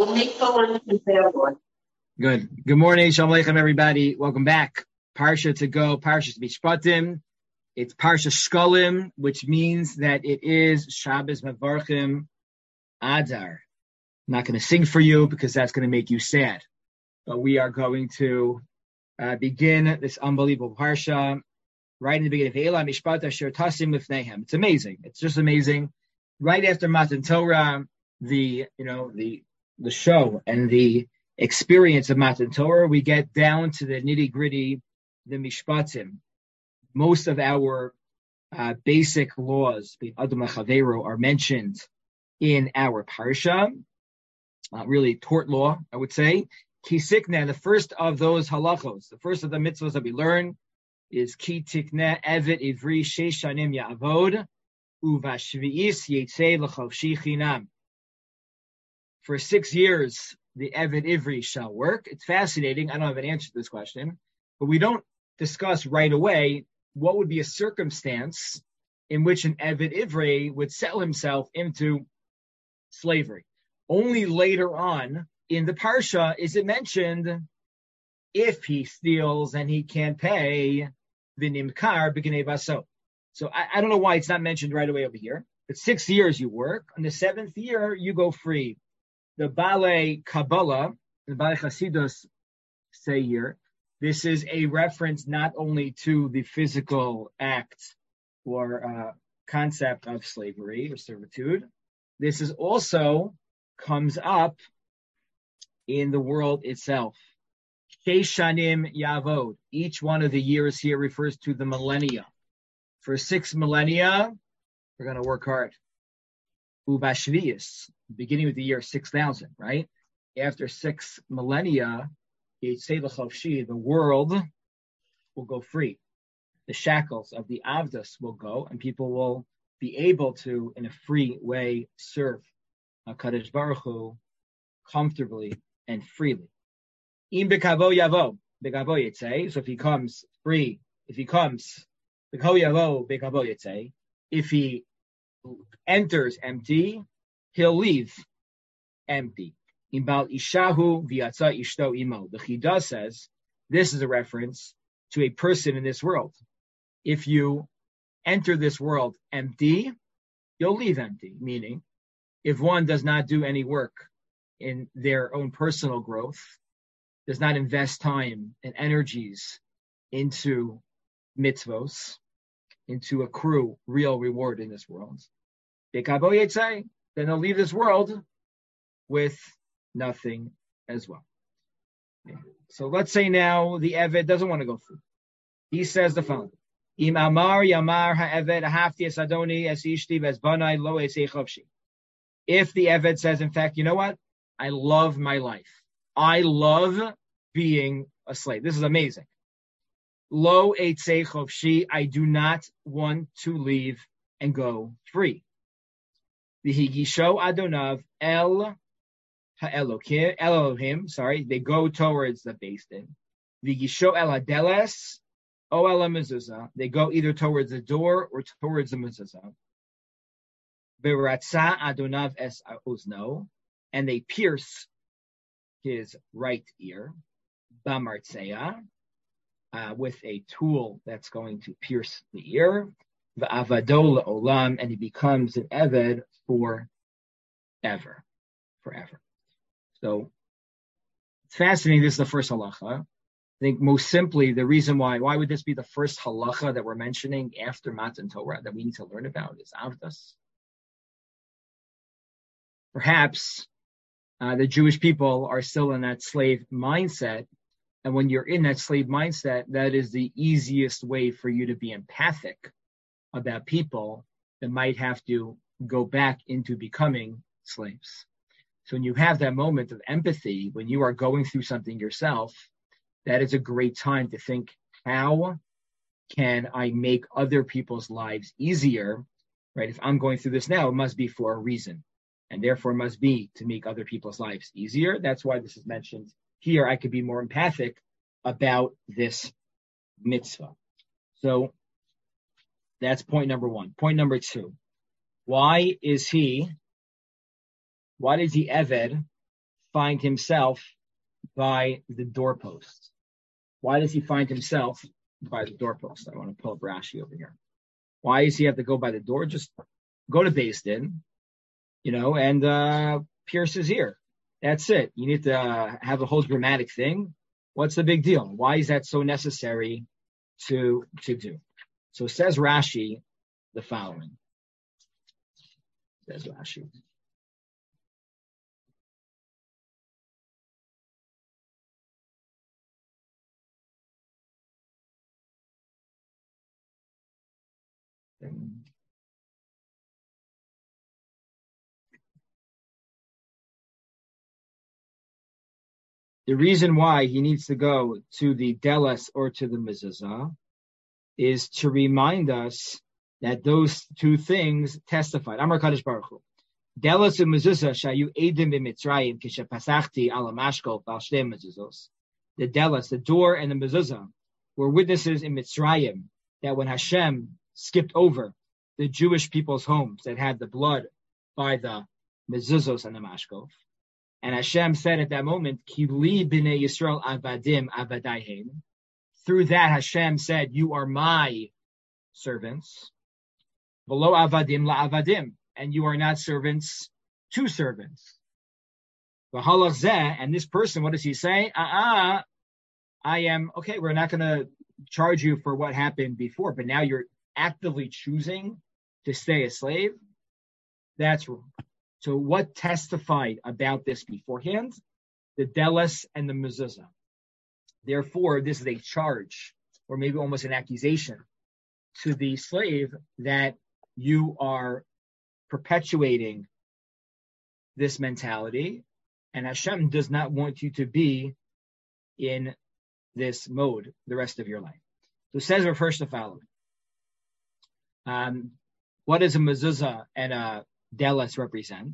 Good. Good morning. Shalom Aleichem, everybody. Welcome back. Parsha to go. Parsha Mishpatim. It's Parsha Shkolim, which means that it is Shabbos Mevarchim Adar. I'm not going to sing for you because that's going to make you sad. But we are going to begin this unbelievable Parsha right in the beginning of Eila Mishpat Asher Tasim Lifneihem. It's amazing. It's just amazing. Right after Matan Torah, the show and the experience of Matan Torah, we get down to the nitty gritty, the Mishpatim. Most of our basic laws, Adam Chavero, are mentioned in our parsha. Really, tort law, I would say. Kisikne, the first of those halachos, the first of the mitzvahs that we learn is Ki Tikne Evet Ivri Sheish Shanim Ya'avod Uvashvi'is Yetzei L'Chavshi Chinam. For 6 years, the Evet Ivri shall work. It's fascinating. I don't have an answer to this question, but we don't discuss right away what would be a circumstance in which an Evet Ivri would sell himself into slavery. Only later on in the Parsha is it mentioned if he steals and he can't pay, v'nimkar b'gnei baso. So I don't know why it's not mentioned right away over here. But 6 years you work. On the 7th year, you go free. The Balei Kabbalah, the Balei Chasidus say here, this is a reference not only to the physical act or concept of slavery or servitude. This is also comes up in the world itself. Sheishanim Yavod. Each one of the years here refers to the millennia. For 6 millennia, we're going to work hard. Ubashvius, beginning of the year 6000, right? After 6 millennia, the world will go free. The shackles of the Avdas will go, and people will be able to, in a free way, serve HaKadosh Baruch Hu comfortably and freely. Im bekavo yavo, bekavo yitzei. So if he comes free, if he comes bekavo yavo, bekavo yitzei. If he enters empty, he'll leave empty. Imbal ishahu v'yatza ishto imo. The Chida says this is a reference to a person in this world. If you enter this world empty, you'll leave empty. Meaning, if one does not do any work in their own personal growth, does not invest time and energies into mitzvos, into accrue real reward in this world, then they'll leave this world with nothing as well. Okay. So let's say now the Eved doesn't want to go through. He says the following: Im amar yamar ha'eved hafti es adoni es ishti ves banai lo esei chavshi. If the Eved says, in fact, you know what? I love my life. I love being a slave. This is amazing. Lo eitzei chavshi. I do not want to leave and go free. V'higisho adonav el Elohim, they go towards the Beis Din. V'gisho el hadeles o el mezuzah, they go either towards the door or towards the mezuzah. V'ratza adonav es uzno, and they pierce his right ear, b'martzeya, with a tool that's going to pierce the ear. V'avado le'olam, and he becomes an eved forever. So it's fascinating. This is the first halacha. I think most simply the reason why would this be the first halacha that we're mentioning after Matan Torah that we need to learn about is Avdas. Perhaps the Jewish people are still in that slave mindset, and when you're in that slave mindset, that is the easiest way for you to be empathic about people that might have to go back into becoming slaves. So when you have that moment of empathy, when you are going through something yourself, that is a great time to think, how can I make other people's lives easier, right? If I'm going through this now, it must be for a reason, and therefore it must be to make other people's lives easier. That's why this is mentioned here. I could be more empathic about this mitzvah. So that's point number one. Point number two, why does the Eved find himself by the doorpost? Why does he find himself by the doorpost? I want to pull up Rashi over here. Why does he have to go by the door? Just go to Beis Din, and pierce his ear. That's it. You need to have a whole dramatic thing. What's the big deal? Why is that so necessary to do? So says Rashi the following. Says Rashi. The reason why he needs to go to the Delas or to the Mezuzah is to remind us that those two things testified. Amar Kadosh Baruch Hu. Delas and Mezuzah shayu edim b'Mitzrayim kishepasachti ala mashkol b'al shtei mezuzos. The Delas, the door, and the Mezuzah were witnesses in Mitzrayim that when Hashem skipped over the Jewish people's homes that had the blood by the Mezuzos and the mashkol, and Hashem said at that moment, Ki li b'nei Yisrael avadim avadayhem. Through that, Hashem said, you are my servants. V'lo avadim la'avadim. And you are not servants to servants. V'halach zeh, and this person, what does he say? I am, okay, we're not going to charge you for what happened before, but now you're actively choosing to stay a slave. That's wrong. So what testified about this beforehand? The Delas and the Mezuzah. Therefore, this is a charge, or maybe almost an accusation, to the slave that you are perpetuating this mentality, and Hashem does not want you to be in this mode the rest of your life. So it says, first the following. What does a mezuzah and a delas represent?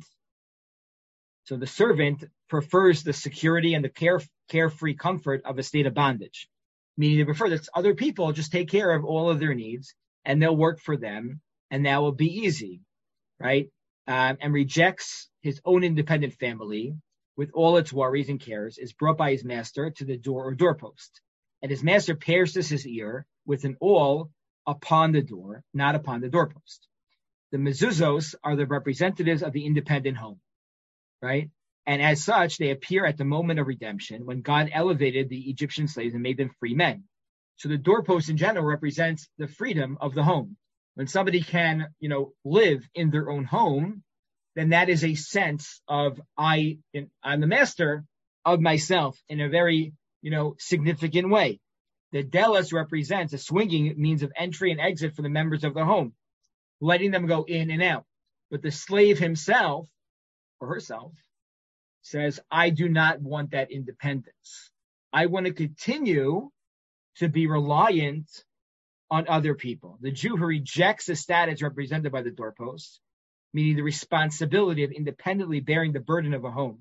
So the servant prefers the security and the carefree comfort of a state of bondage, meaning they prefer that other people just take care of all of their needs and they'll work for them and that will be easy, right? And rejects his own independent family with all its worries and cares, is brought by his master to the door or doorpost. And his master pierces his ear with an awl upon the door, not upon the doorpost. The mezuzos are the representatives of the independent home, right? And as such, they appear at the moment of redemption when God elevated the Egyptian slaves and made them free men. So the doorpost in general represents the freedom of the home. When somebody can, live in their own home, then that is a sense of I'm the master of myself in a very, significant way. The delas represents a swinging means of entry and exit for the members of the home, letting them go in and out. But the slave himself or herself says, I do not want that independence. I want to continue to be reliant on other people. The Jew who rejects the status represented by the doorpost, meaning the responsibility of independently bearing the burden of a home,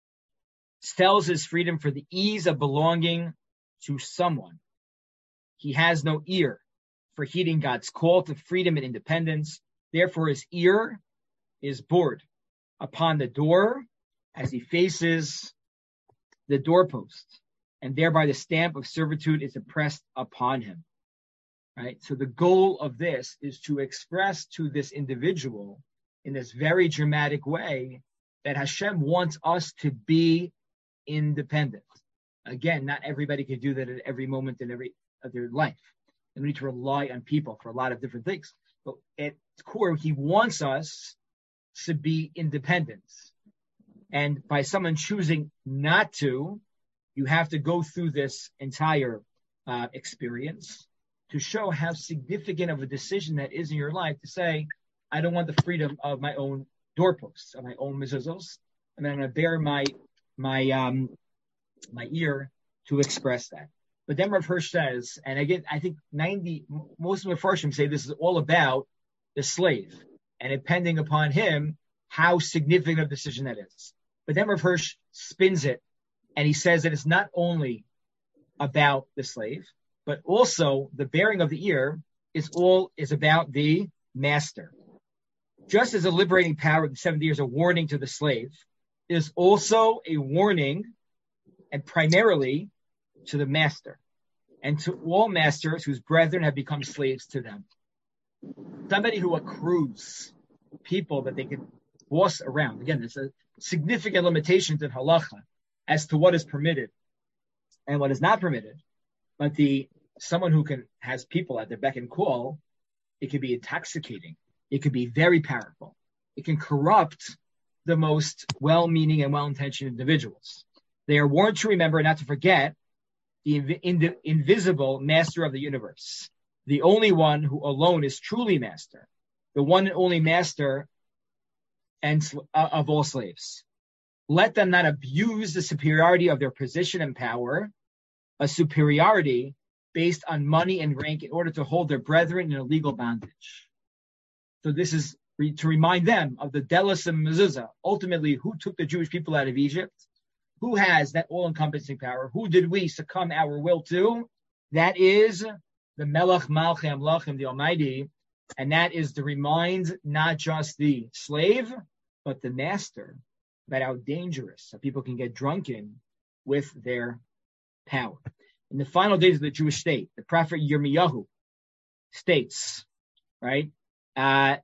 sells his freedom for the ease of belonging to someone. He has no ear for heeding God's call to freedom and independence. Therefore, his ear is bored upon the door as he faces the doorpost, and thereby the stamp of servitude is impressed upon him. Right? So the goal of this is to express to this individual in this very dramatic way that Hashem wants us to be independent. Again, not everybody can do that at every moment in every of their life. And we need to rely on people for a lot of different things. But at its core, he wants us to be independent. And by someone choosing not to, you have to go through this entire experience to show how significant of a decision that is in your life to say, I don't want the freedom of my own doorposts, of my own mezuzos, and I'm going to bear my ear to express that. But then Rav Hirsch says, and again, I think most of the Mepharshim say this is all about the slave, and depending upon him, how significant of a decision that is. But then Rav Hirsch spins it, and he says that it's not only about the slave, but also the bearing of the ear is about the master. Just as a liberating power of the 70 years, a warning to the slave, is also a warning, and primarily to the master and to all masters whose brethren have become slaves to them. Somebody who accrues people that they can boss around. Again, there's a significant limitation to halacha as to what is permitted and what is not permitted. But someone who has people at their beck and call, it can be intoxicating. It can be very powerful. It can corrupt the most well-meaning and well-intentioned individuals. They are warned to remember and not to forget the invisible master of the universe, the only one who alone is truly master, the one and only master of all slaves. Let them not abuse the superiority of their position and power, a superiority based on money and rank in order to hold their brethren in illegal bondage. So this is to remind them of the Delos and Mezuzah, ultimately who took the Jewish people out of Egypt, who has that all-encompassing power, who did we succumb our will to? That is the Melech Malchei Amlachim, the Almighty, and that is to remind not just the slave, but the master about how dangerous people can get drunken with their power. In the final days of the Jewish state, the prophet Yirmiyahu states, right, that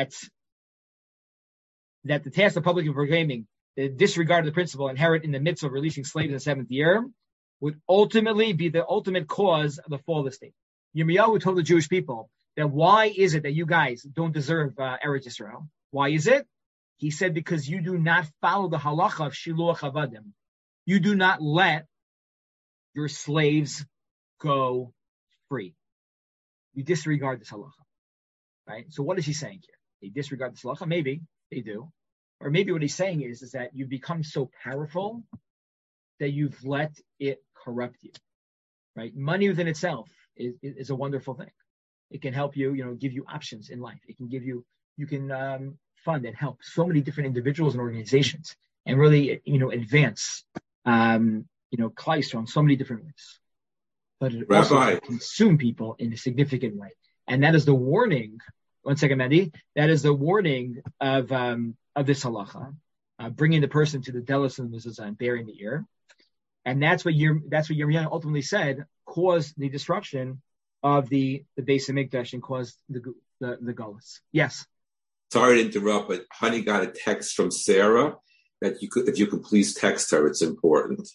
the task of publicly proclaiming the disregard of the principle inherent in the midst of releasing slaves in the seventh year would ultimately be the ultimate cause of the fall of the state. Yirmiyahu told the Jewish people that why is it that you guys don't deserve Eretz Yisrael? Why is it? He said, because you do not follow the halacha of Shiluach Avadim. You do not let your slaves go free. You disregard this halacha, right? So what is he saying here? They disregard this halacha? Maybe they do. Or maybe what he's saying is that you've become so powerful that you've let it corrupt you, right? Money within itself is a wonderful thing. It can help you, give you options in life. It can give you can fund and help so many different individuals and organizations and really, advance, Kleist on so many different ways. But it also can consume people in a significant way. And that is the warning. One second, Mandy. That is the warning of this halacha, bringing the person to the Delos and Mezuzah and bearing the ear. And that's what Yirmiyahu ultimately said caused the destruction of the Beis Hamikdash and caused the Gullus. Yes. Sorry to interrupt, but Honey got a text from Sarah that if you could please text her, it's important.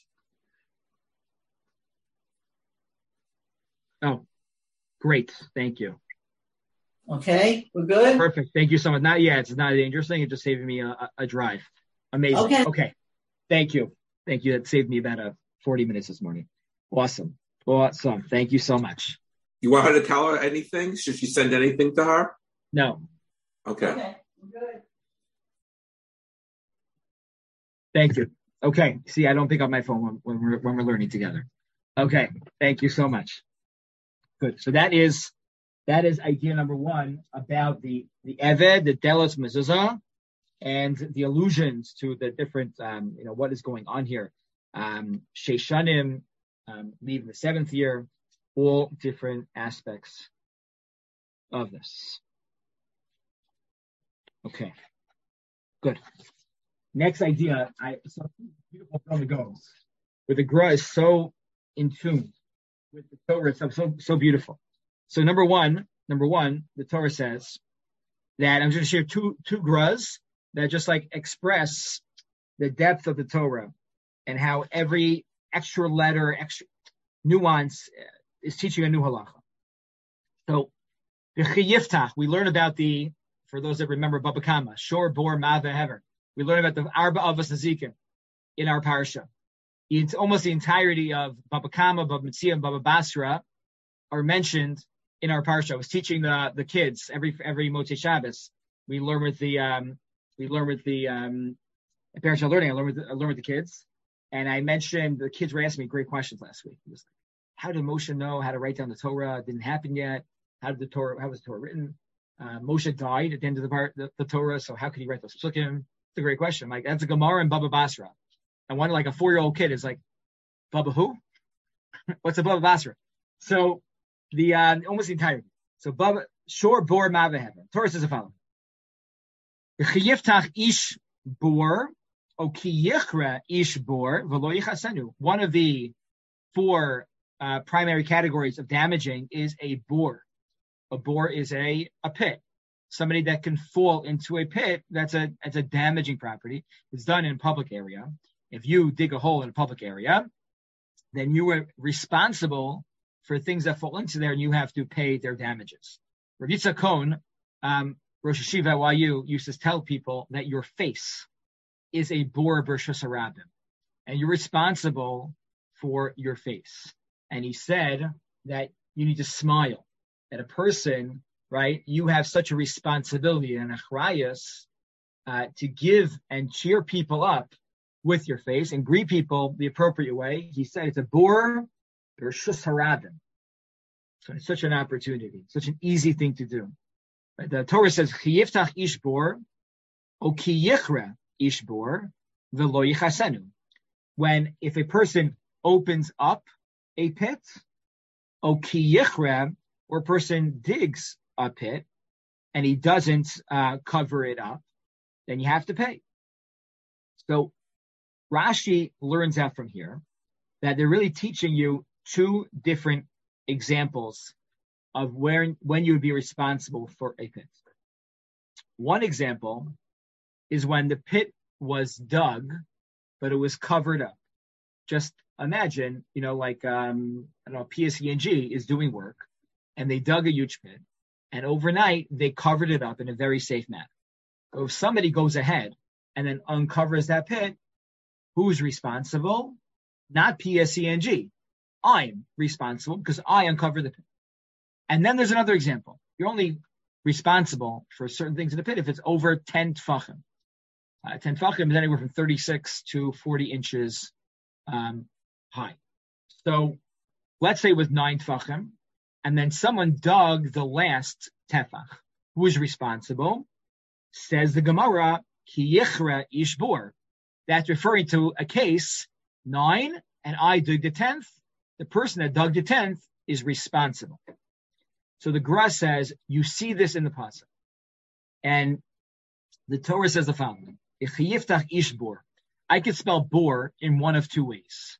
Oh, great. Thank you. Okay, we're good? Perfect. Thank you so much. It's not a dangerous thing. It just saved me a drive. Amazing. Okay. Thank you. That saved me about 40 minutes this morning. Awesome. Thank you so much. You want her to tell her anything? Should she send anything to her? No. Okay. We're good. Thank you. Okay. See, I don't pick up my phone when we're learning together. Okay. Thank you so much. Good. So that is idea number one about the Eved, the Delos Mezuzah, and the allusions to the different, what is going on here. Sheishanim, leave in the seventh year, all different aspects of this. Okay, good. Next idea, saw beautiful film goes, where the Gra is so in tune with the Torah itself, so beautiful. So number one, the Torah says that I'm going to share two Gras that just express the depth of the Torah and how every extra letter, extra nuance is teaching a new halacha. So the Yiftach, we learn about for those that remember Baba Kama, Shor, Bor, Ma, Ve'hever. We learn about the Arba Avos Nezikim in our parsha. It's almost the entirety of Baba Kama, Baba Metzia, and Baba Basra are mentioned in our parsha. I was teaching the kids every Motzei Shabbos. We learn with the parsha learning. I learn with the kids, and I mentioned the kids were asking me great questions last week. It was like, how did Moshe know how to write down the Torah? It didn't happen yet. How was the Torah written? Moshe died at the end of the Torah, so how could he write those psukim? It's a great question. That's a Gemara and Baba Basra. And one a 4-year-old kid is like, Baba who? What's a Baba Basra? So the almost the entirety. So Baba Shor Bor Ma Ve'hever. Torah says the following: Yiftach ish bor Okiyichra ish bor v'lo yichasenu. One of the four primary categories of damaging is a bore. A bore is a pit. Somebody that can fall into a pit, that's a damaging property. It's done in a public area. If you dig a hole in a public area, then you are responsible for things that fall into there, and you have to pay their damages. Rav Yitzhak Cohen, Rosh Hashiva at YU, used to tell people that your face is a bor b'reshus harabim, and you're responsible for your face. And he said that you need to smile. That a person, right, you have such a responsibility and achrayus to give and cheer people up with your face and greet people the appropriate way. He said it's a bor b'reshus harabim. So it's such an opportunity, such an easy thing to do. Right? The Torah says, "Chiyiftach ish bor, o ki yichra ish bor, v'lo yichasenu." When if a person opens up a pit, o ki yichra, or a person digs a pit and he doesn't cover it up, then you have to pay. So Rashi learns out from here that they're really teaching you two different examples of when you would be responsible for a pit. One example is when the pit was dug, but it was covered up. Just imagine, like, PSE&G is doing work, and they dug a huge pit, and overnight they covered it up in a very safe manner. So if somebody goes ahead and then uncovers that pit, who's responsible? Not PSE&G. I'm responsible because I uncovered the pit. And then there's another example. You're only responsible for certain things in the pit if it's over 10 tfachim. 10 tfachim is anywhere from 36 to 40 inches high. So let's say it was 9 tfachim, and then someone dug the last tefach. Who is responsible? Says the Gemara, ki yichra ish bor. That's referring to a case 9, and I dug the 10th. The person that dug the 10th is responsible. So the Gra says, you see this in the pasuk. And the Torah says the following, Yiftach ish bor. I could spell bor in one of two ways.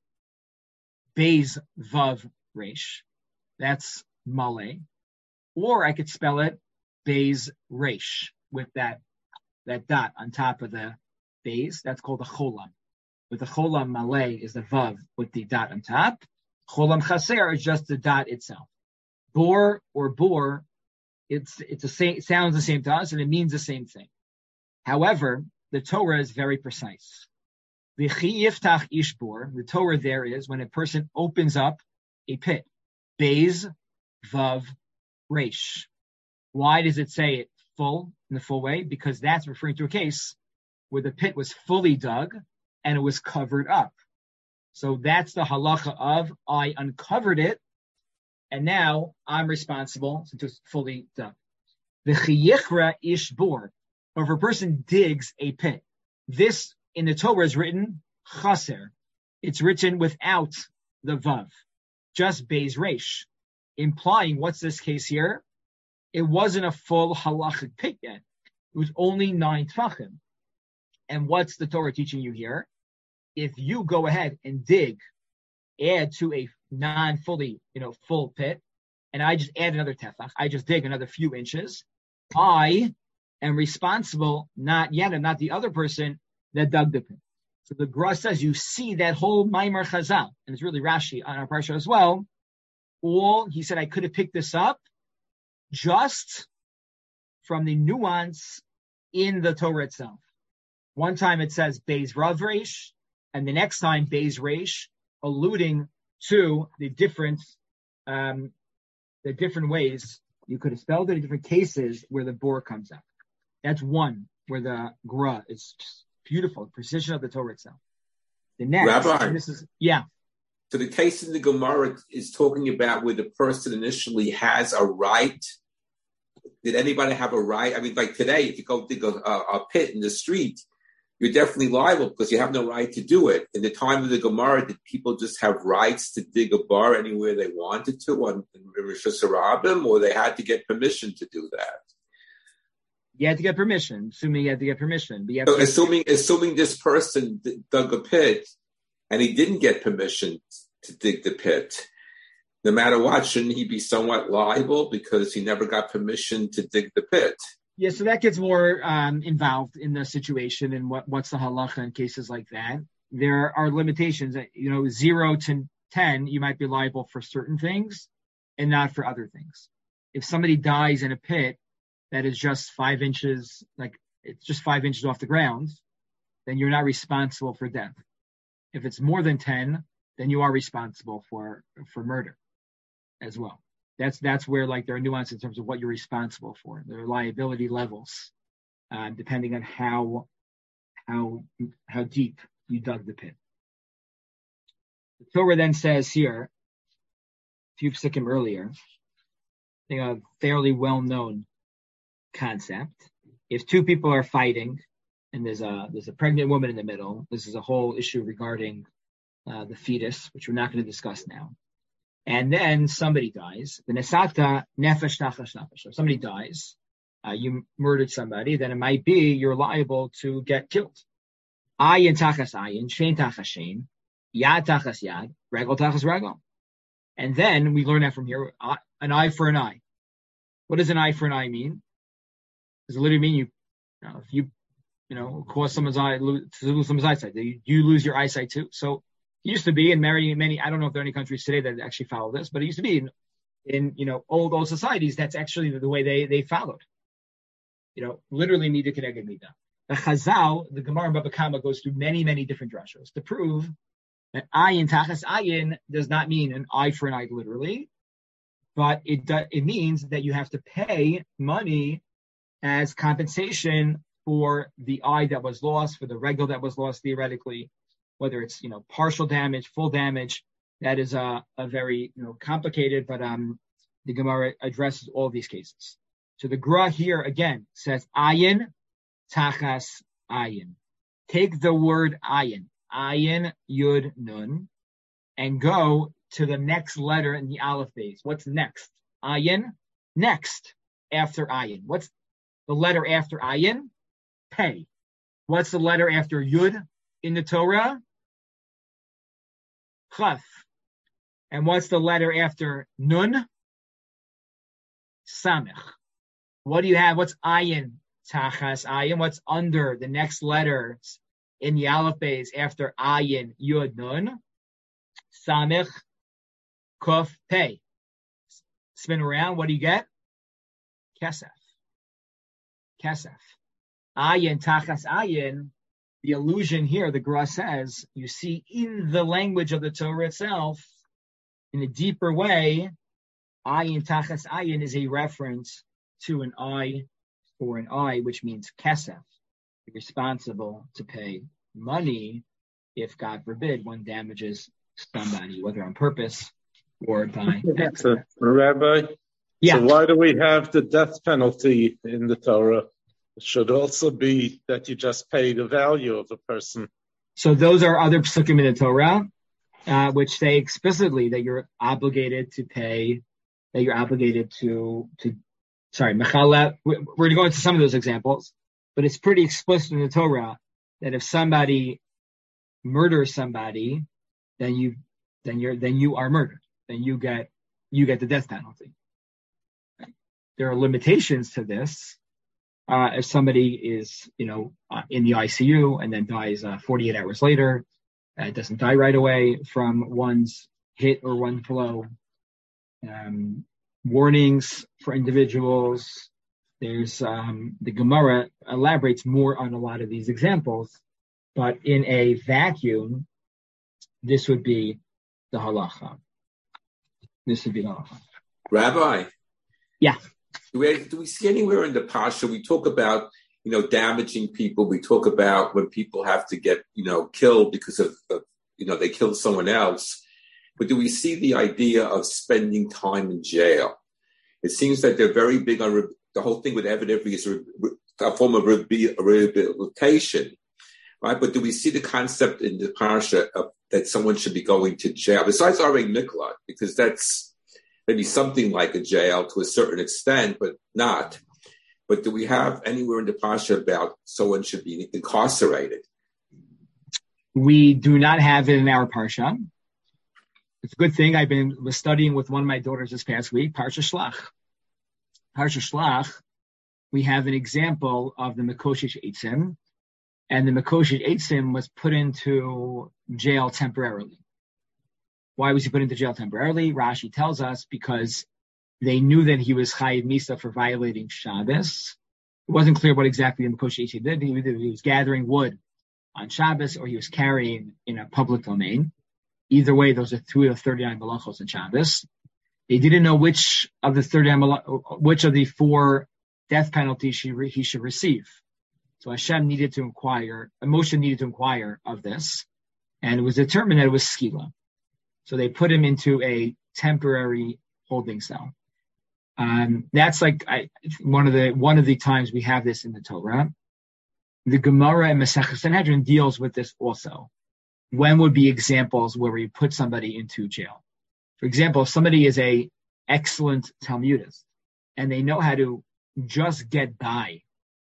Beis vav resh. That's Malay. Or I could spell it Beis resh with that dot on top of the Beis. That's called a cholam. With the cholam Malay is the vav with the dot on top. Cholam chaser is just the dot itself. Bor or bor, it's the same, sounds the same to us, and it means the same thing. However, the Torah is very precise. V'chi yiftach ish bor, the Torah there is when a person opens up a pit. Beis vav resh. Why does it say it full, in the full way? Because that's referring to a case where the pit was fully dug and it was covered up. So that's the halacha of I uncovered it, and now I'm responsible since it's fully dug. The chiyichra ish bor, or if a person digs a pit. This in the Torah is written chaser. It's written without the vav, just beis resh, implying what's this case here? It wasn't a full halachic pit yet. It was only 9 tfachim. And what's the Torah teaching you here? If you go ahead and add to a non-fully, full pit, and I just add another tefach, I just dig another few inches, I am responsible, not yet, and not the other person that dug the pit. So the Gra says you see that whole Maimar Chazal, and it's really Rashi on our parsha as well. He said I could have picked this up just from the nuance in the Torah itself. One time it says Beis Rav Reish, and the next time Beis Reish, alluding to the different ways you could have spelled it, in different cases where the bor comes out. That's one where the Gra is just beautiful, precision of the Torah itself. The next, Rabbi, and this is, yeah. So the case in the Gemara is talking about where the person initially has a right. Did anybody have a right? I mean, like today, if you go dig a pit in the street, you're definitely liable because you have no right to do it. In the time of the Gemara, did people just have rights to dig a bar anywhere they wanted to on Rishus Harabim, or they had to get permission to do that? You had to get permission. Assuming you had to get permission. But so assuming this person dug a pit and he didn't get permission to dig the pit, no matter what, shouldn't he be somewhat liable because he never got permission to dig the pit? Yeah, so that gets more involved in the situation and what's the halacha in cases like that. There are limitations. 0 to 10, you might be liable for certain things and not for other things. If somebody dies in a pit that is just 5 inches, like it's just 5 inches off the ground, then you're not responsible for death. If it's more than 10, then you are responsible for murder as well. That's where like there are nuances in terms of what you're responsible for. There are liability levels depending on how deep you dug the pit. The Torah then says here, a few psukim earlier, I think a fairly well-known concept. If two people are fighting and there's a pregnant woman in the middle, this is a whole issue regarding the fetus, which we're not going to discuss now. And then somebody dies. The nesata nefesh tachash nefesh. If somebody dies, you murdered somebody, then it might be you're liable to get killed. Ayin tachas ayin, shein tachas shein, yad tachas yad, regel tachas regel. And then we learn that from here, an eye for an eye. What does an eye for an eye mean? Does it literally mean if you cause someone's eye to lose someone's eyesight, you lose your eyesight too? So it used to be in many, I don't know if there are any countries today that actually follow this, but it used to be in old societies, that's actually the way they followed. Literally mida keneged mida. The Chazal, the Gemara in Baba Kama goes through many, many different drashos to prove that ayin tachas ayin does not mean an eye for an eye literally, but it means that you have to pay money as compensation for the eye that was lost, for the regel that was lost theoretically, whether it's partial damage, full damage. That is a very complicated, but the Gemara addresses all of these cases. So the Gra here again says ayin tachas ayin. Take the word ayin, yud nun, and go to the next letter in the aleph base. What's next? Ayin. Next after ayin. What's the letter after ayin? Pay. What's the letter after yud in the Torah? Chaf. And what's the letter after nun? Samech. What do you have? What's ayin tachas ayin? What's under the next letters in the aleph base after ayin yud nun? Samech kuf pay. Spin around. What do you get? Kesef. Ayin tachas ayin. The allusion here, the Gra says, you see in the language of the Torah itself, in a deeper way, ayin tachas ayin is a reference to an eye for an eye, which means kesef. You're responsible to pay money if, God forbid, one damages somebody, whether on purpose or by accident. Rabbi, yeah. So why do we have the death penalty in the Torah? It should also be that you just pay the value of a person. So those are other psukim in the Torah, which say explicitly that you're obligated to pay, that you're obligated to mechala. We're going to go into some of those examples, but it's pretty explicit in the Torah that if somebody murders somebody, then you are murdered. Then you get the death penalty. Right? There are limitations to this. If somebody is, in the ICU and then dies 48 hours later, doesn't die right away from one's hit or one blow. Warnings for individuals. There's the Gemara elaborates more on a lot of these examples, but in a vacuum, this would be the halacha. Rabbi. Yeah. Do we see anywhere in the Parsha we talk about, damaging people? We talk about when people have to get, killed because of they killed someone else. But do we see the idea of spending time in jail? It seems that they're very big on the whole thing with evidently is a form of rehabilitation, right? But do we see the concept in the Parsha that someone should be going to jail besides Arei Miklat, because that's maybe something like a jail to a certain extent, but not. But do we have anywhere in the Parsha about someone should be incarcerated? We do not have it in our Parsha. It's a good thing. Was studying with one of my daughters this past week, Parsha Shlach. Parsha Shlach, we have an example of the Mekoshish Eitzim, and the Mekoshish Eitzim was put into jail temporarily. Why was he put into jail temporarily? Rashi tells us because they knew that he was Chayiv Misa for violating Shabbos. It wasn't clear what exactly the Mekoshish Eitzim did. He was gathering wood on Shabbos or he was carrying in a public domain. Either way, those are 3 of 39 malachos on Shabbos. They didn't know which of the 4 death penalties he should receive. So Hashem needed to inquire, Moshe needed to inquire of this, and it was determined that it was skila. So they put him into a temporary holding cell. That's like one of the times we have this in the Torah. The Gemara and Masechah Sanhedrin deals with this also. When would be examples where we put somebody into jail? For example, if somebody is a excellent Talmudist and they know how to just get by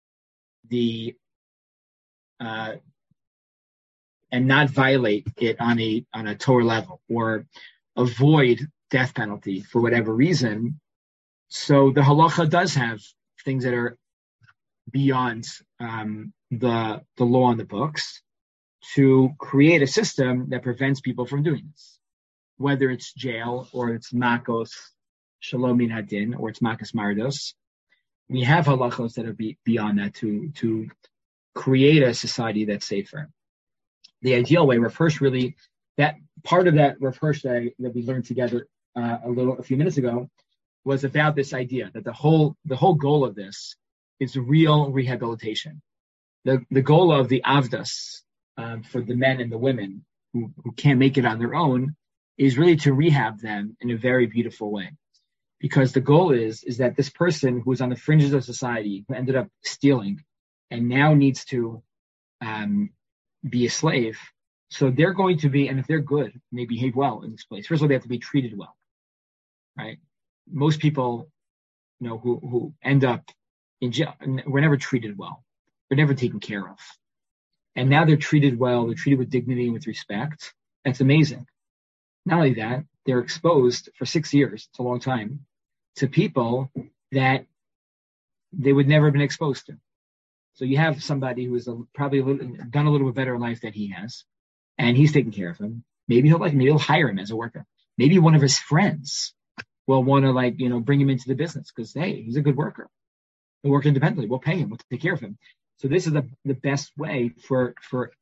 and not violate it on a Torah level or avoid death penalty for whatever reason. So the halacha does have things that are beyond the law on the books to create a system that prevents people from doing this, whether it's jail or it's makos shalom min hadin or it's makos mardos. We have halachos that are beyond that to create a society that's safer. The ideal way, Rav Hirsch really, that part of that Rav Hirsch that we learned together a few minutes ago was about this idea that the whole goal of this is real rehabilitation. The goal of the avdas for the men and the women who can't make it on their own is really to rehab them in a very beautiful way. Because the goal is that this person who is on the fringes of society, who ended up stealing, and now needs to be a slave, so they're going to be, and if they're good, and they behave well in this place, first of all, they have to be treated well, right? Most people, who end up in jail, were never treated well. They're never taken care of. And now they're treated well, they're treated with dignity and with respect. That's amazing. Not only that, they're exposed for 6 years, it's a long time, to people that they would never have been exposed to. So you have somebody who is probably done a little bit better in life than he has, and he's taking care of him. Maybe he'll hire him as a worker. Maybe one of his friends will want to bring him into the business because, hey, he's a good worker. He'll work independently. We'll pay him. We'll take care of him. So this is the best way for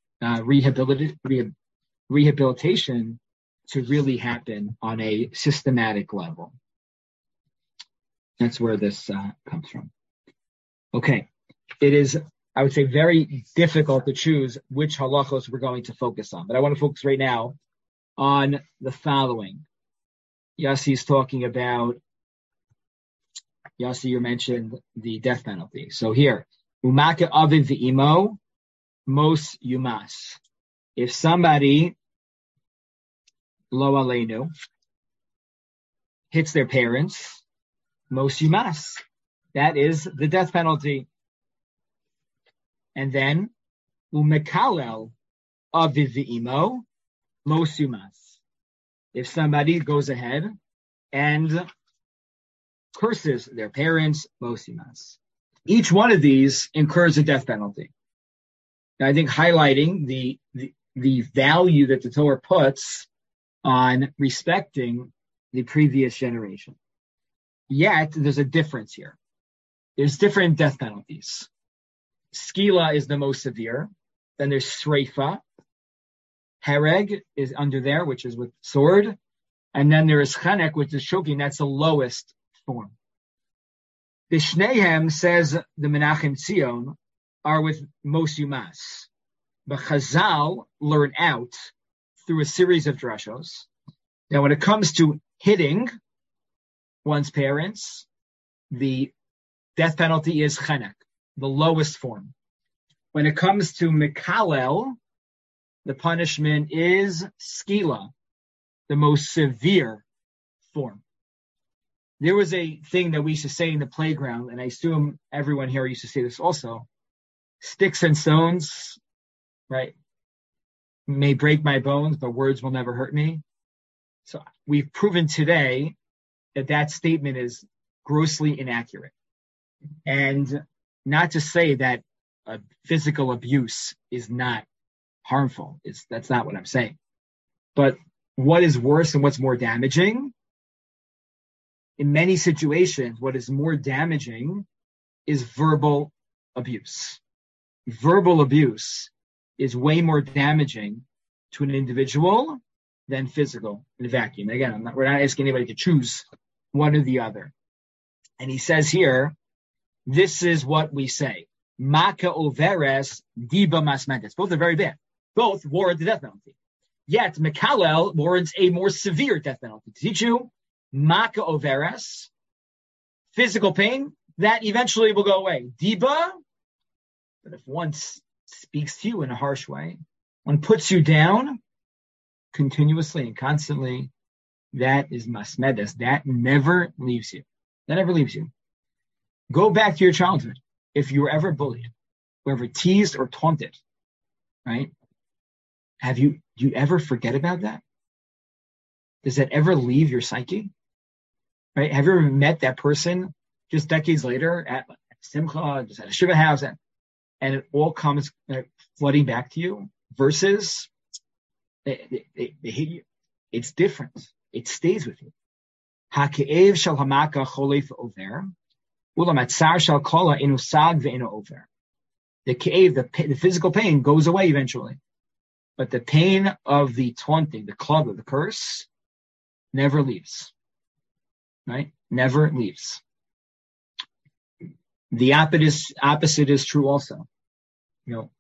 rehabilitation to really happen on a systematic level. That's where this comes from. Okay. It is, I would say, very difficult to choose which halachos we're going to focus on. But I want to focus right now on the following. Yassi's talking about, you mentioned the death penalty. So here, umaka aviv v'imo mos yumas. If somebody, lo aleinu, hits their parents, mos yumas. That is the death penalty. And then, umekalel aviv v'imo mos yumas. If somebody goes ahead and curses their parents, mos yumas. Each one of these incurs a death penalty. Now, I think highlighting the value that the Torah puts on respecting the previous generation. Yet, there's a difference here. There's different death penalties. Skila is the most severe. Then there's Sreifa. Hereg is under there, which is with sword. And then there is Chanek, which is choking. That's the lowest form. The Shnehem, says the Menachem Tzion, are with mos yumas. But Chazal learn out through a series of drashos. Now, when it comes to hitting one's parents, the death penalty is Chanek, the lowest form. When it comes to Mekalel, the punishment is Skila, the most severe form. There was a thing that we used to say in the playground, and I assume everyone here used to say this also. Sticks and stones, right, may break my bones, but words will never hurt me. So we've proven today that statement is grossly inaccurate. And not to say that physical abuse is not harmful. That's not what I'm saying. But what is worse and what's more damaging? In many situations, what is more damaging is verbal abuse. Verbal abuse is way more damaging to an individual than physical in a vacuum. Again, we're not asking anybody to choose one or the other. And he says here, this is what we say. Maka overes diba masmendes. Both are very bad. Both warrant the death penalty. Yet Mekalel warrants a more severe death penalty. To teach you, Maka overes, physical pain, that eventually will go away. Diba, but if one speaks to you in a harsh way, one puts you down continuously and constantly, that is masmedes. That never leaves you. That never leaves you. Go back to your childhood. If you were ever bullied, or ever teased or taunted, right? Do you ever forget about that? Does that ever leave your psyche? Right? Have you ever met that person just decades later at Simcha, just at a Shiva house, and it all comes flooding back to you? Versus, they hit you. It's different. It stays with you. Ha'ke'ev shel hamaka cholef over. Ulamatzar shel kola inu sag ve'inu over. The ke'ev, the physical pain goes away eventually. But the pain of the taunting, the club of the curse, never leaves. Right? Never leaves. The opposite is true also. You know,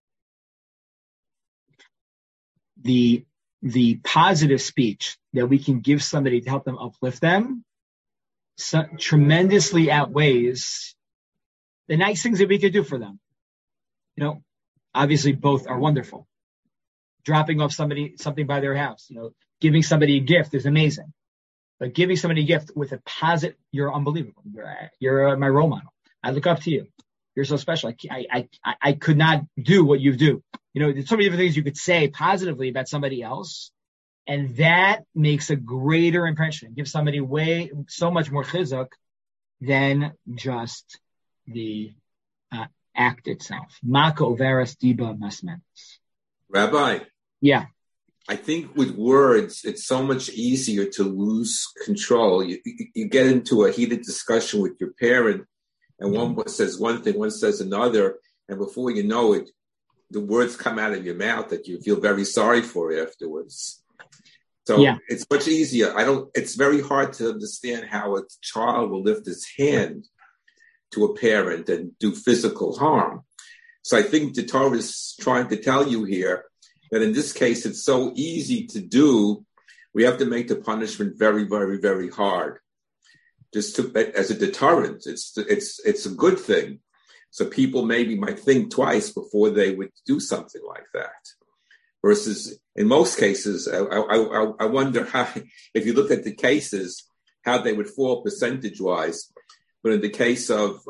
the positive speech that we can give somebody to help them uplift them tremendously outweighs the nice things that we could do for them. You know, obviously both are wonderful. Dropping off somebody something by their house, you know, giving somebody a gift is amazing. But giving somebody a gift with a positive, you're unbelievable. You're my role model. I look up to you. You're so special. I could not do what you do. You know, there's so many different things you could say positively about somebody else. And that makes a greater impression. Gives somebody so much more chizuk than just the act itself. Maka overes diba masmedes. Rabbi. Yeah. I think with words, it's so much easier to lose control. You get into a heated discussion with your parent, and one says one thing, one says another, and before you know it, the words come out of your mouth that you feel very sorry for afterwards. So It's much easier. It's very hard to understand how a child will lift his hand to a parent and do physical harm. So I think the Torah is trying to tell you here that in this case, it's so easy to do. We have to make the punishment very, very, very hard, just as a deterrent. It's a good thing. So people maybe might think twice before they would do something like that. Versus in most cases, I wonder how, if you look at the cases, how they would fall percentage-wise. But in the case of,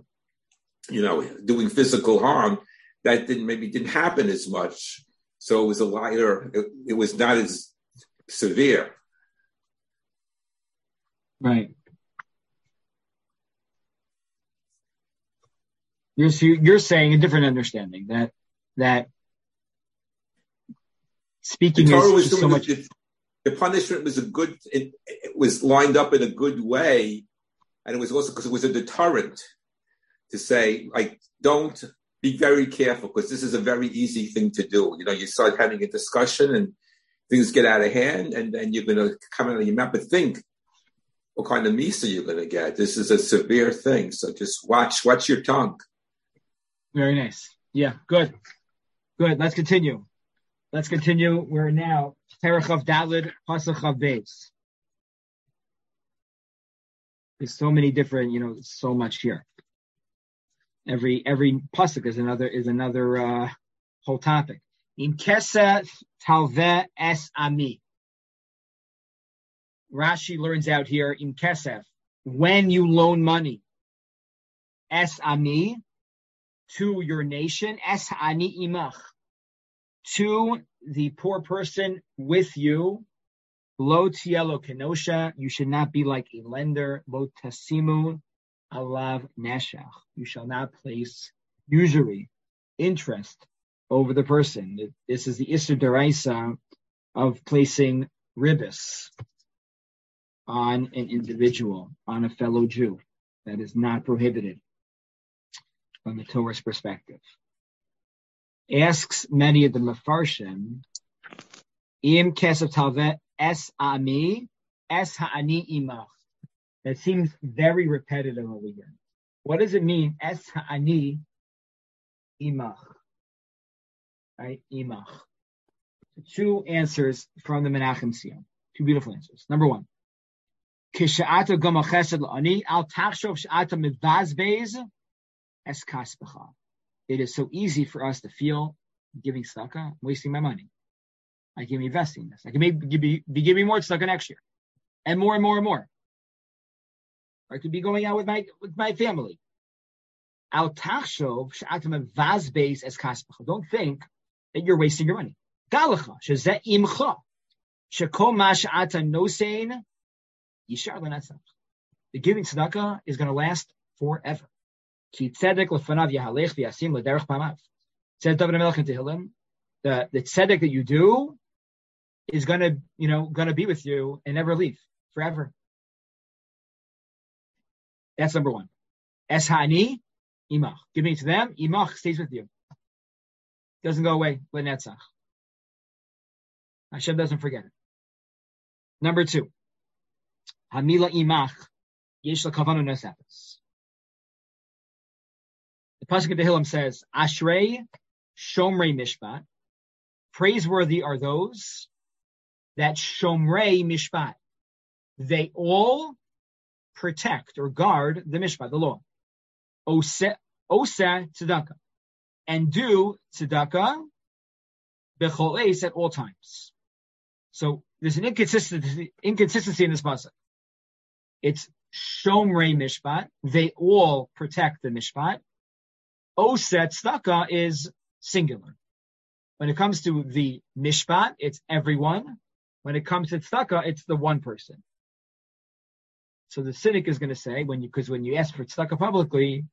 doing physical harm, that didn't happen as much. So it was a lighter, it was not as severe. Right. You're saying a different understanding that speaking is so much. The punishment was it was lined up in a good way, and it was also because it was a deterrent to say, like, don't be very careful because this is a very easy thing to do. You know, you start having a discussion and things get out of hand, and then you're going to come out of your mouth. But think what kind of misa you're going to get. This is a severe thing, so just watch your tongue. Very nice. Yeah, good. Let's continue. We're now Perach of Daled, Pasach of Beis. There's so many different, so much here. Every pasuk is another whole topic. In Kesef Talveh Es Ami. Rashi learns out here in Kesef. when you loan money, es ani, to your nation, es ani imach, to the poor person with you, lo tielo kenosha, you should not be like a lender, lo tasimu alav neshach, you shall not place usury, interest, over the person. This is the Isser Deraisa of placing ribis on an individual, on a fellow Jew. That is not prohibited from the Torah's perspective. Asks many of the Mefarshim, Im kesef talvet es ami, es ha'ani imach. That seems very repetitive over here. What does it mean, es ha'ani imach? Right, imach. Two answers from the Menachem Sion. Two beautiful answers. Number one, Kisha'ata gama chesed la'ani al tachshov she'ata mivazbez es kaspecha. It is so easy for us to feel giving tzedakah, I'm wasting my money. I can be investing in this. I can be giving more tzedakah next year, and more and more and more. Or I could be going out with my family. Al tachshov she'ata mivazbez es kaspecha. Don't think that you're wasting your money. Galacha shezeh imcha shekol ma she'ata nosein yishar l'netzach. The giving tzedakah is going to last forever. Ki tzedek lefanav yahalech v'yasim l'derech pamav. Says David HaMelech in Tehillim, the tzedek that you do is going to be with you and never leave forever. That's number one. Es ha'ani imach. Giving it to them, imach stays with you. Doesn't go away. L'netzach. Hashem doesn't forget it. Number two. Hamila imach yesh l'kavanu nosafes. The pasuk of Tehillim says, Ashrei shomrei mishpat. Praiseworthy are those that shomrei mishpat. They all protect or guard the mishpat, the law. Oseh tzedakah. And do tzedakah b'chol eis at all times. So there's an inconsistency in this pasuk. It's shomrei mishpat. They all protect the mishpat. Oseh tzedakah is singular. When it comes to the mishpat, it's everyone. When it comes to tzedakah, it's the one person. So the cynic is going to say, because when you ask for tzedakah publicly,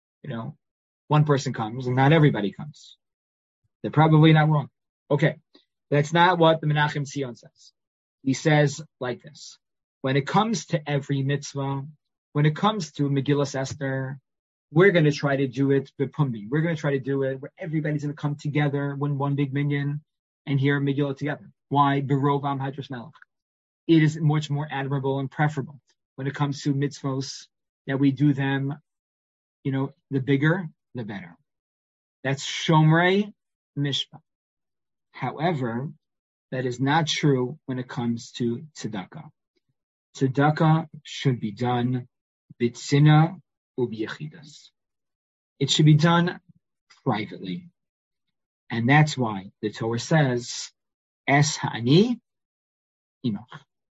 one person comes and not everybody comes. They're probably not wrong. Okay, that's not what the Menachem Sion says. He says like this: when it comes to every mitzvah, when it comes to Megillas Esther, we're going to try to do it b'pumbi. We're going to try to do it where everybody's going to come together when one big minyan and hear Megillah together. Why? Berov Am Hadras Melech. It is much more admirable and preferable when it comes to mitzvos that we do them, the bigger, the better. That's Shomrei Mishpat. However, that is not true when it comes to tzedakah. Tzedakah should be done b'tzina u'b'yechidas. It should be done privately. And that's why the Torah says, Es ha'ani imach.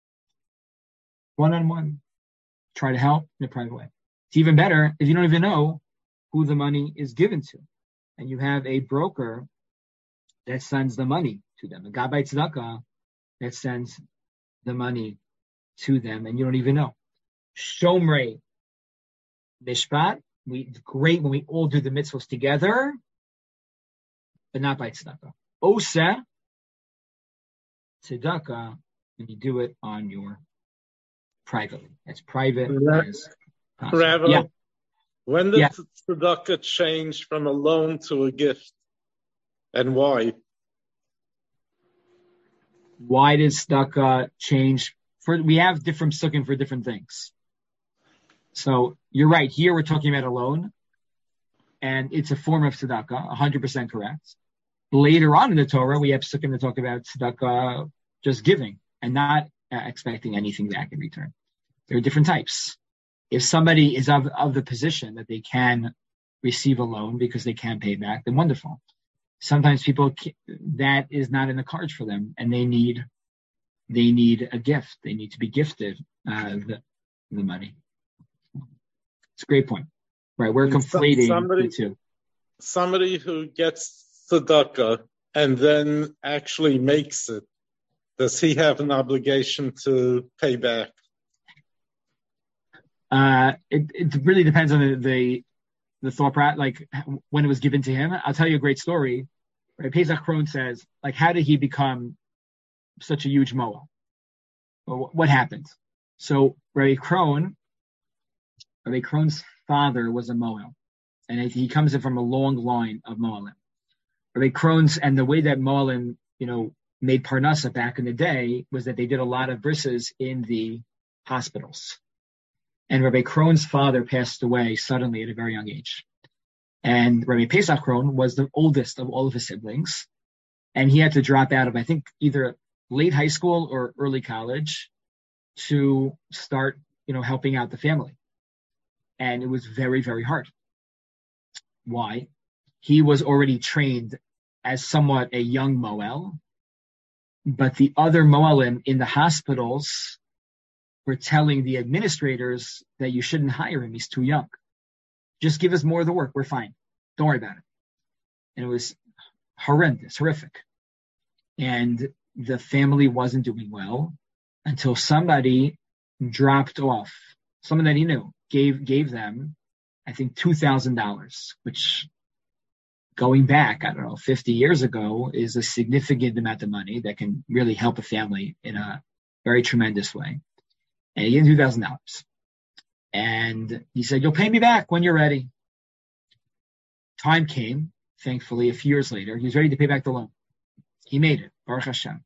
One-on-one. Try to help in a private way. It's even better if you don't even know who the money is given to. And you have a broker that sends the money to them. A Gabbai Tzedakah that sends the money to them, and you don't even know. Shomrei Mishpat. It's great when we all do the mitzvahs together, but not by tzedakah. Oseh tzedakah, when you do it on your privately. That's private. Rabbi, yeah. When did tzedakah change from a loan to a gift, and why? Why did tzedakah change? We have different psukim for different things. So you're right. Here we're talking about a loan, and it's a form of tzedakah, 100% correct. Later on in the Torah, we have psukim to talk about tzedakah just giving and not expecting anything back in return. There are different types. If somebody is of the position that they can receive a loan because they can pay back, then wonderful. Sometimes people, that is not in the cards for them, and they need a gift. They need to be gifted the money. It's a great point. Right, we're conflating the two. Somebody who gets tzedakah and then actually makes it, does he have an obligation to pay back? It really depends on the thought process, like when it was given to him. I'll tell you a great story. Right, Pesach Krohn says, like, how did he become such a huge moel? Well, what happened? So Rabbi Krohn's father was a moel, and he comes in from a long line of moelim. Rabbi Krohn's, and the way that moelim, made parnasa back in the day was that they did a lot of brisses in the hospitals. And Rabbi Krohn's father passed away suddenly at a very young age. And Rabbi Pesach Krohn was the oldest of all of his siblings. And he had to drop out of, I think, either late high school or early college to start, helping out the family. And it was very, very hard. Why? He was already trained as somewhat a young moel, but the other moelim in the hospitals were telling the administrators that you shouldn't hire him. He's too young. Just give us more of the work. We're fine. Don't worry about it. And it was horrendous, horrific. And the family wasn't doing well until somebody dropped off, someone that he knew, gave them, I think, $2,000, which going back, 50 years ago is a significant amount of money that can really help a family in a very tremendous way. And he gave him $2,000. And he said, you'll pay me back when you're ready. Time came, thankfully, a few years later. He was ready to pay back the loan. He made it, Baruch Hashem.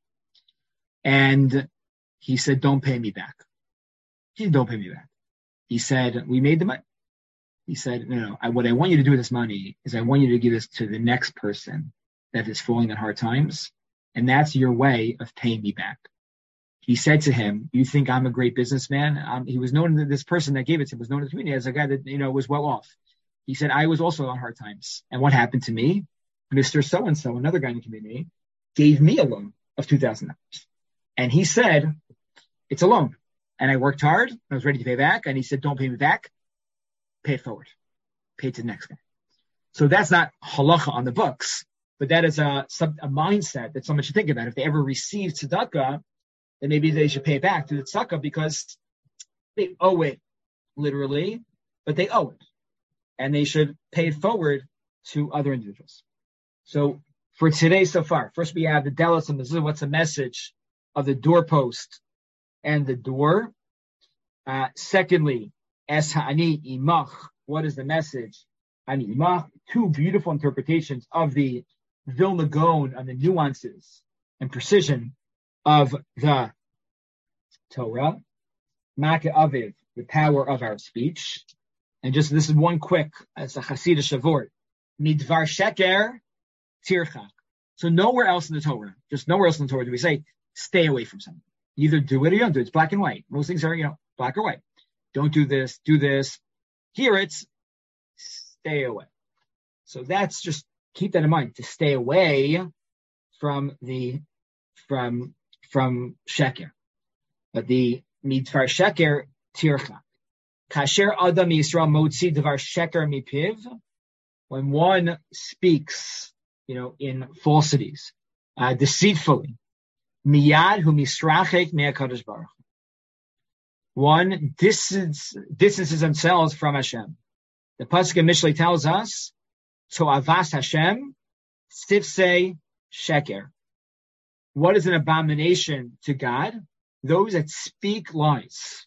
And he said, don't pay me back. He said, don't pay me back. He said, we made the money. He said, no, what I want you to do with this money is I want you to give this to the next person that is falling on hard times. And that's your way of paying me back. He said to him, you think I'm a great businessman? He was known, this person that gave it to him was known in the community as a guy that, was well off. He said, I was also on hard times. And what happened to me? Mr. So-and-so, another guy in the community, gave me a loan of $2,000. And he said, it's a loan. And I worked hard. I was ready to pay back. And he said, don't pay me back. Pay it forward. Pay it to the next guy. So that's not halacha on the books, but that is a mindset that someone should think about. If they ever receive tzedakah, then maybe they should pay it back to the tzedakah because they owe it, literally, but they owe it. And they should pay it forward to other individuals. So for today so far, first we have the delos and mezuzah. What's the message of the doorpost and the door? Secondly, es ha'ani imach. What is the message? Ani imach. Two beautiful interpretations of the Vilna Gaon on the nuances and precision of the Torah. Ma'akeh Aviv, the power of our speech. And just this is one quick, as a Hasidic Shavort. Midvar sheker tirchak. So nowhere else in the Torah, just nowhere else in the Torah do we say, stay away from something. Either do it or you don't do it. It's black and white. Most things are, black or white. Don't do this, do this. Here it's stay away. So that's just, keep that in mind, to stay away from sheker. But the midvar sheker tirchak. Kasher Adam Yisrael Motzi Devar Sheker Mipiv, when one speaks, in falsities, deceitfully, Miyad Hu Misrachek Me'akadosh Baruch. One distances themselves from Hashem. The pasuk in Mishlei tells us, to avas Hashem, sifsei sheker. What is an abomination to God? Those that speak lies.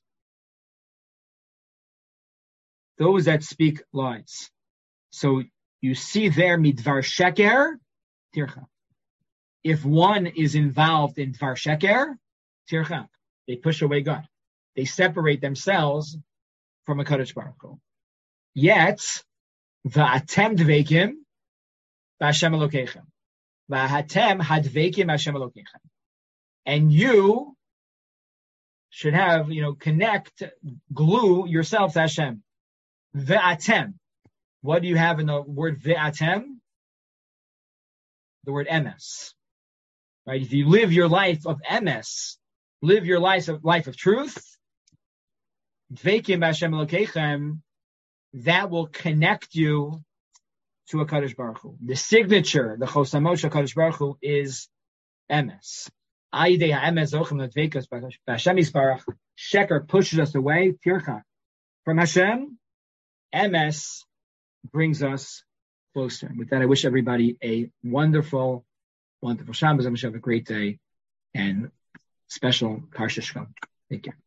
Those that speak lies. So you see there, midvar sheker, tircha. If one is involved in dvar sheker, tircha, they push away God. They separate themselves from a Kadosh Baruch Hu. Yet, va'atem dveikim b'Hashem Elokeichem. Va'atem hadveikim b'Hashem Elokeichem. And you should have, glue yourself to Hashem. Ve'atem. What do you have in the word ve'atem? The word emes. Right? If you live your life of emes, live your life of truth, dveikim b'Hashem Elokeichem, that will connect you to a Kadosh Baruch Hu. The signature, the Chosamosh Kadosh Baruch Hu, is emes. Sheker pushes us away, Tircha, from Hashem. Emes brings us closer. With that, I wish everybody a wonderful Shabbos. I wish you have a great day and special Parsha Shkol. Take care.